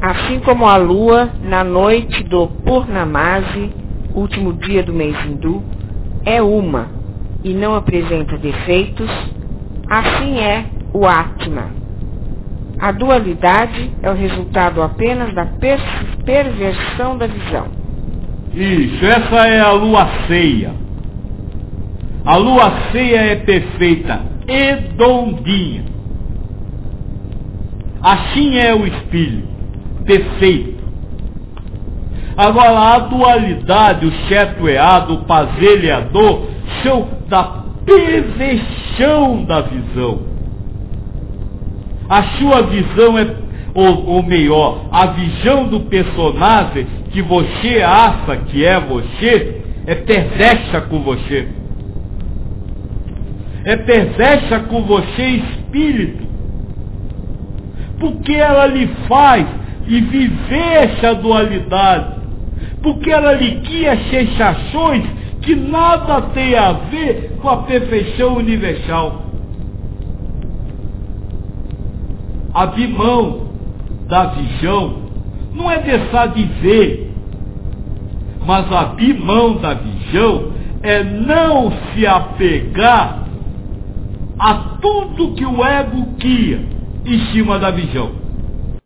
Assim como a lua, na noite do Purnamasi, último dia do mês hindu, é uma e não apresenta defeitos, assim é o Atma. A dualidade é o resultado apenas da perversão da visão. Isso, essa é a lua cheia. A lua cheia é perfeita, redondinha. Assim é o espírito, perfeito. Agora, a dualidade, o chetoeado, o pazeleador, são da perversão da visão. A sua visão é, ou melhor, a visão do personagem que você acha que é você, é perversa com você. É perversa com você, espírito. Porque ela lhe faz e viver essa dualidade. Porque ela lhe guia sensações que nada tem a ver com a perfeição universal. Abrir mão da visão não é deixar de ver, mas abrir mão da visão é não se apegar a tudo que o ego guia em cima da visão.